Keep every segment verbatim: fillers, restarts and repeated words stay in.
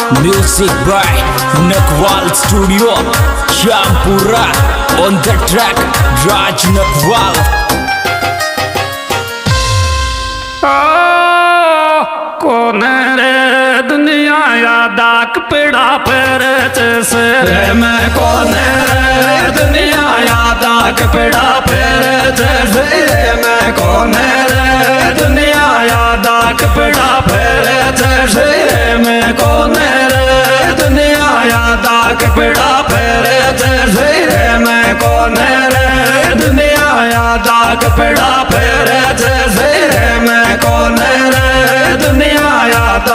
Music by Nakwal Studio, Shampura. On the track, Raj Nakwal. कौन रे दुनिया यादाक पेड़ा पर से मैं कौन रे दुनिया यादाक पेड़ा पर से मैं कौन रे दुनिया यादाक पेड़ा पर से मैं कौन रे दुनिया यादाक पेड़ा पर से मैं कौन रे दुनिया यादाक पेड़ा पर से मैं कौन रे दुनिया यादा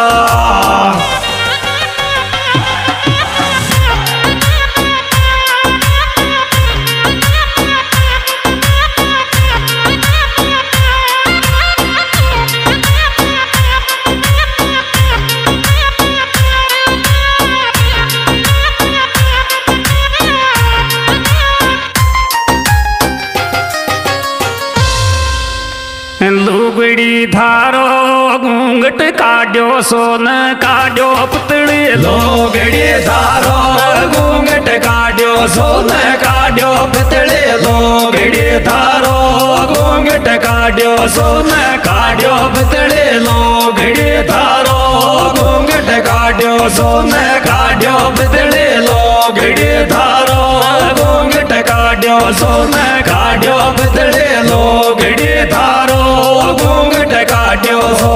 लुगड़ी धारो घूंघट काड्यो सोन काड्यो पुतड़ी लोगड़ी धारो घूंघट काड्यो सोन काड्यो पुतड़ी लोगड़ी धारो घूंघट काड्यो सोन काड्यो पुतड़ी लोगड़ी धारो घूंघट काड्यो सोन काड्यो पुतड़ी लोगड़ी धारो घूंघट काड्यो सोन काड्यो पुतड़ी लोगड़ी धारो घूंघट काट्यो सो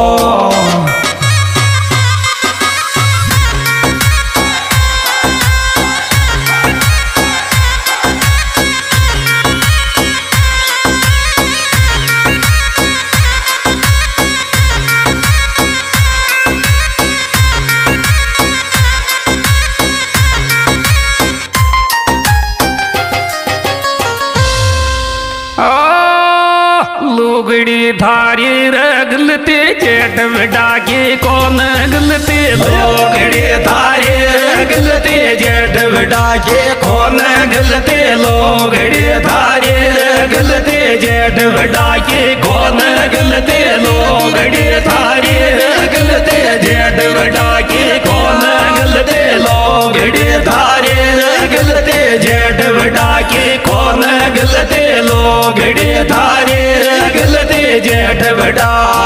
लुगड़ी धारी रगलती जेठ डाकी कौन गलती लोगड़ी धारी रगलती जेठ डाकी कौन गलती लोगड़ी धारी रगलती जेठ डाकी कौन गलती लोगड़ी धारी रगलती जेठ डाकी कौन गलती लोगड़ी धारी रगलती जेठ डाकी कौन गलती लोगड़ी धारी गलती जेठ बड़ा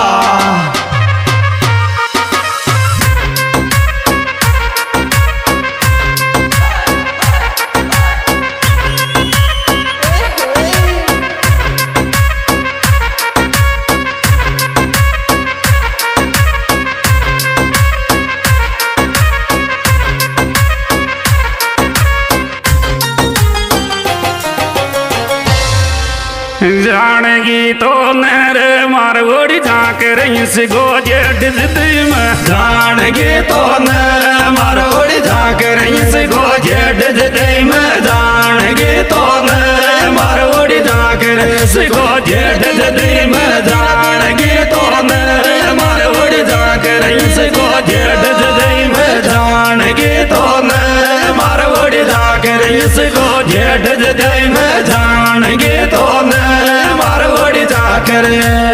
जानगी तो नर मारवड़ी झांक रही से गोजे डिजती में जानगी तो नर मारवड़ी झांक रही से गोजे डिजती में जानगी तो नर मारवड़ी झांक रही से गोजे डिजती में जानगी तो नर मारवड़ी झांक रही से गोजे डिजती में जानगी तो नर मारवड़ी झांक रही से गोजे डिजती में जानगी तो नर मारवड़ी जाकर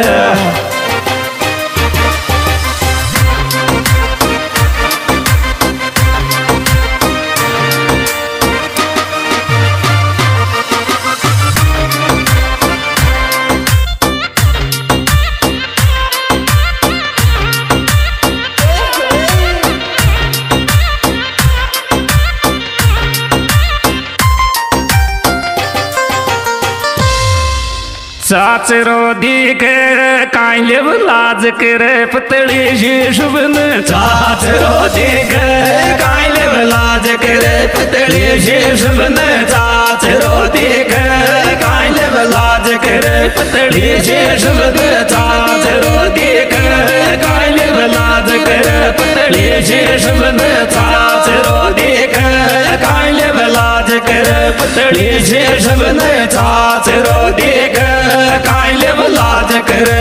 चाचरो दीख काइले लाज करे पतली शुभन चाचरो दीख काइले लाज करे पतली शुभन चाचरो दीख काइले लाज करे पतली शुभन चाचरो दीख काइले लाज करे पतली शुभन चाचरो दीख काइले लाज करे पतली शुभन चाचरो दीख काइले लाज करे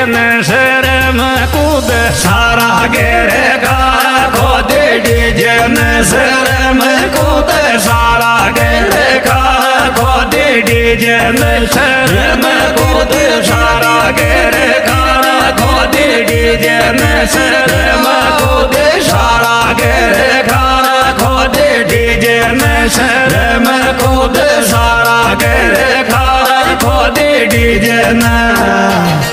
न शर में कूद सारा गेरे का खोद डीजे न शर में कूद सारा गेरे का खोद डीजे न शर में कूद सारा गेरे का खोद डीजे न शर में कूद सारा गेरे का खोद डीजे न शर में कूद सारा गेरे का खोद डीजे न।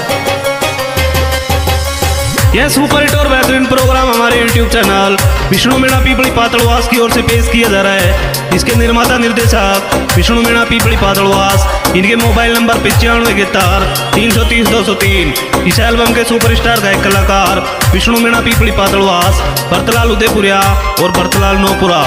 यह सुपर हिट और बेहतरीन प्रोग्राम हमारे यूट्यूब चैनल विष्णु मीणा पीपली पातड़वास की ओर से पेश किया जा रहा है। इसके निर्माता निर्देशक विष्णु मीणा पीपली पातड़वास। इनके मोबाइल नंबर पचानवे इकहत्तर तीन सौ तीस दो सौ तीन। इस एल्बम के सुपरस्टार गायक कलाकार विष्णु मीणा पीपली पातड़वास, भरतलाल उदयपुरिया और भरतलाल नौपुरा।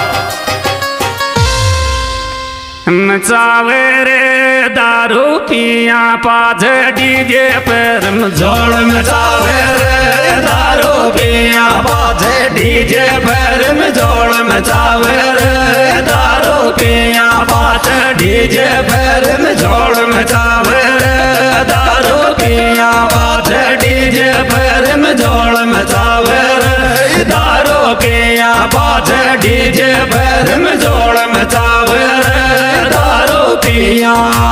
नचावे रे दारू पिया पाज डीजे पर जोड़ मचावे रे दारू पिया पाज डीजे पर जोड़ मचावे रे दारू पिया पाज डीजे पर जोड़ मचावे रे दारू पिया पाज डीजे पर जोड़ मचावे रे दारू पिया पाज डीजे पर जोड़ मचावे रे दारू पिया।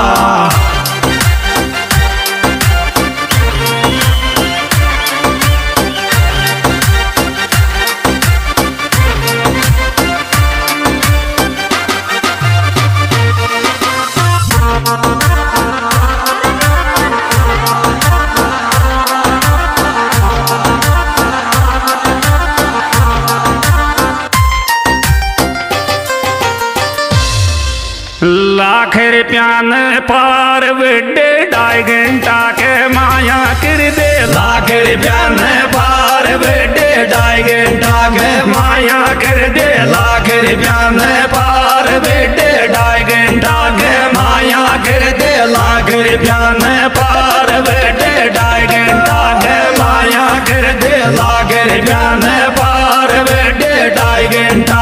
लाख रुपया न पार वेडे ढाई घंटा के माया कर दे लाख रुपया न पार वेडे ढाई घंटा के माया कर दे लाख रुपया न पार वेडे ढाई घंटा के माया कर दे लाख रुपया न पार वेडे ढाई घंटा के माया कर दे लाख रुपया न पार वेडे ढाई घंटा।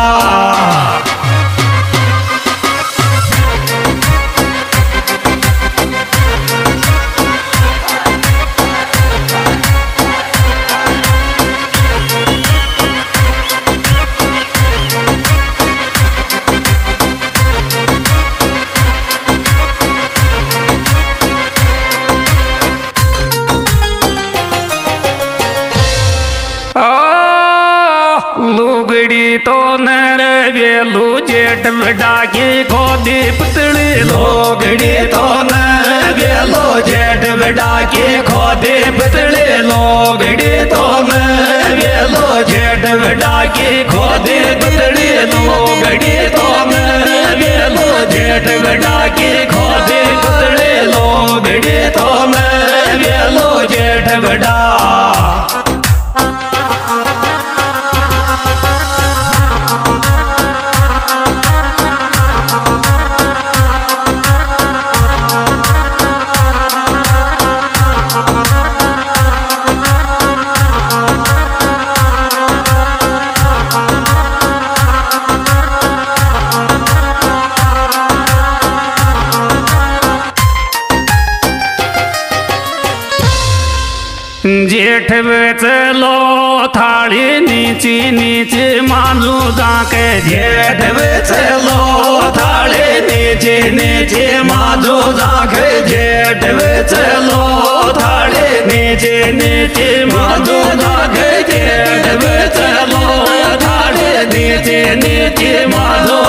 लुगड़ी तो नर वेलू जेठ बड़ा के खोदी पुतली लोगड़ी तो नर वेलू जेठ बड़ा के खोदी पुतली लोगड़ी तो नर वेलू जेठ बड़ा के खोदी पुतली लोगड़ी तो नर वेलू जेठ बड़ा के खोदी पुतली लोगड़ी तो नर वेलू जेठ बड़ा। जेठ चलो थाली नीची नीचे मानू जाके जेठ चलो थाली नीचे नीचे मानू जाके जेठ चलो थाली नीचे नीचे मानू जाके जेठ चलो थाली नीचे नीचे मानू